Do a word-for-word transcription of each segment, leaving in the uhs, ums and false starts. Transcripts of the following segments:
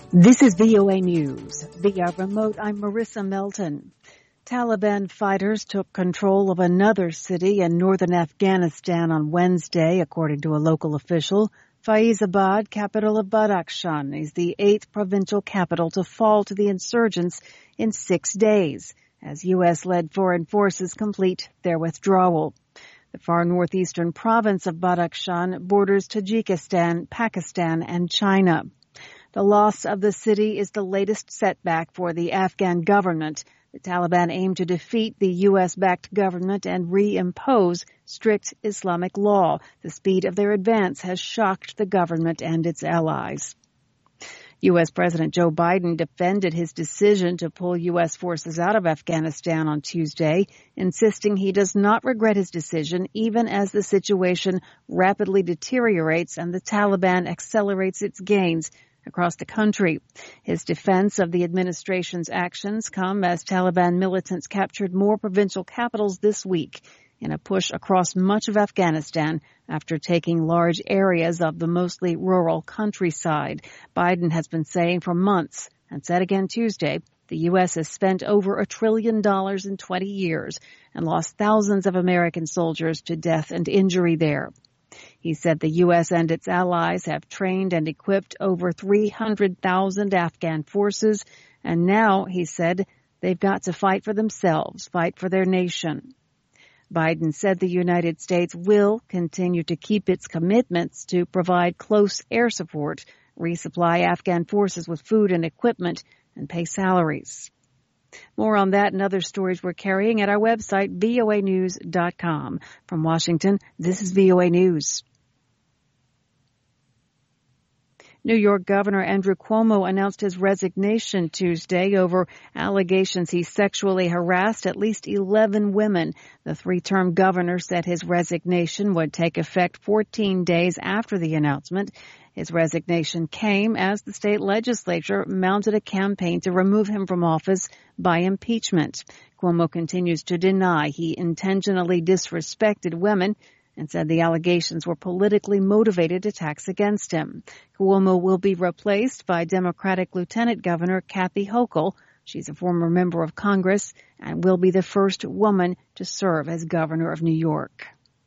This is V O A News. Via remote, I'm Marissa Melton. Taliban fighters took control of another city in northern Afghanistan on Wednesday, according to a local official. Faizabad, capital of Badakhshan, is the eighth provincial capital to fall to the insurgents in six days, as U S-led foreign forces complete their withdrawal. The far northeastern province of Badakhshan borders Tajikistan, Pakistan, and China. The loss of the city is the latest setback for the Afghan government. The Taliban aim to defeat the U S-backed government and reimpose strict Islamic law. The speed of their advance has shocked the government and its allies. U S. President Joe Biden defended his decision to pull U S forces out of Afghanistan on Tuesday, insisting he does not regret his decision even as the situation rapidly deteriorates and the Taliban accelerates its gains across the country. His defense of the administration's actions come as Taliban militants captured more provincial capitals this week in a push across much of Afghanistan after taking large areas of the mostly rural countryside. Biden has been saying for months and said again Tuesday, the U S has spent over a trillion dollars in twenty years and lost thousands of American soldiers to death and injury there. He said the U S and its allies have trained and equipped over three hundred thousand Afghan forces, and now, he said, they've got to fight for themselves, fight for their nation. Biden said the United States will continue to keep its commitments to provide close air support, resupply Afghan forces with food and equipment, and pay salaries. More on that and other stories we're carrying at our website, V O A news dot com. From Washington, this is V O A News. New York Governor Andrew Cuomo announced his resignation Tuesday over allegations he sexually harassed at least eleven women. The three-term governor said his resignation would take effect fourteen days after the announcement. His resignation came as the state legislature mounted a campaign to remove him from office by impeachment. Cuomo continues to deny he intentionally disrespected women and said the allegations were politically motivated attacks against him. Cuomo will be replaced by Democratic Lieutenant Governor Kathy Hochul. She's a former member of Congress and will be the first woman to serve as governor of New York.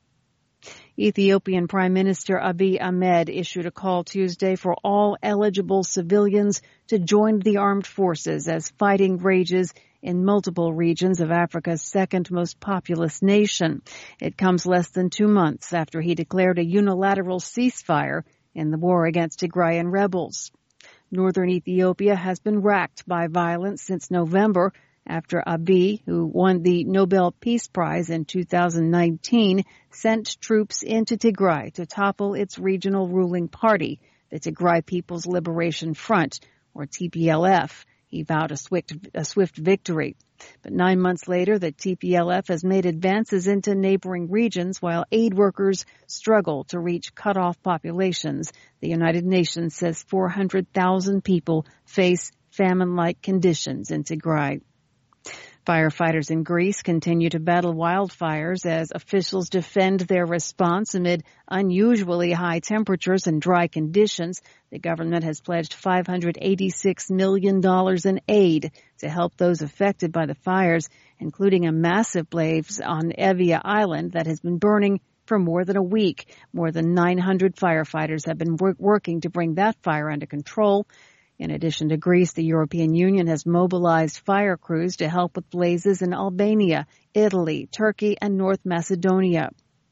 Ethiopian Prime Minister Abiy Ahmed issued a call Tuesday for all eligible civilians to join the armed forces as fighting rages in multiple regions of Africa's second most populous nation. It comes less than two months after he declared a unilateral ceasefire in the war against Tigrayan rebels. Northern Ethiopia has been racked by violence since November after Abiy, who won the Nobel Peace Prize in two thousand nineteen, sent troops into Tigray to topple its regional ruling party, the Tigray People's Liberation Front, or T P L F. He vowed a swift, a swift victory. But nine months later, the T P L F has made advances into neighboring regions while aid workers struggle to reach cut-off populations. The United Nations says four hundred thousand people face famine-like conditions in Tigray. Firefighters in Greece continue to battle wildfires as officials defend their response amid unusually high temperatures and dry conditions. The government has pledged five hundred eighty-six million dollars in aid to help those affected by the fires, including a massive blaze on Evia Island that has been burning for more than a week. More than nine hundred firefighters have been work- working to bring that fire under control. In addition to Greece, the European Union has mobilized fire crews to help with blazes in Albania, Italy, Turkey, and North Macedonia.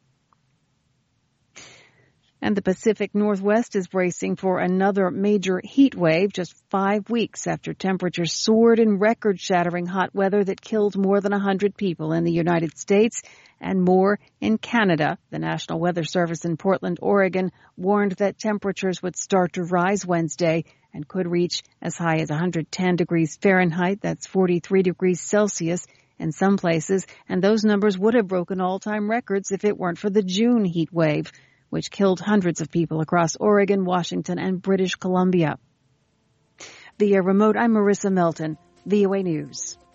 And the Pacific Northwest is bracing for another major heat wave just five weeks after temperatures soared in record-shattering hot weather that killed more than one hundred people in the United States and more in Canada. The National Weather Service in Portland, Oregon, warned that temperatures would start to rise Wednesday and could reach as high as one hundred ten degrees Fahrenheit, that's forty-three degrees Celsius in some places, and those numbers would have broken all-time records if it weren't for the June heat wave, which killed hundreds of people across Oregon, Washington, and British Columbia. Via remote, I'm Marissa Melton, V O A News.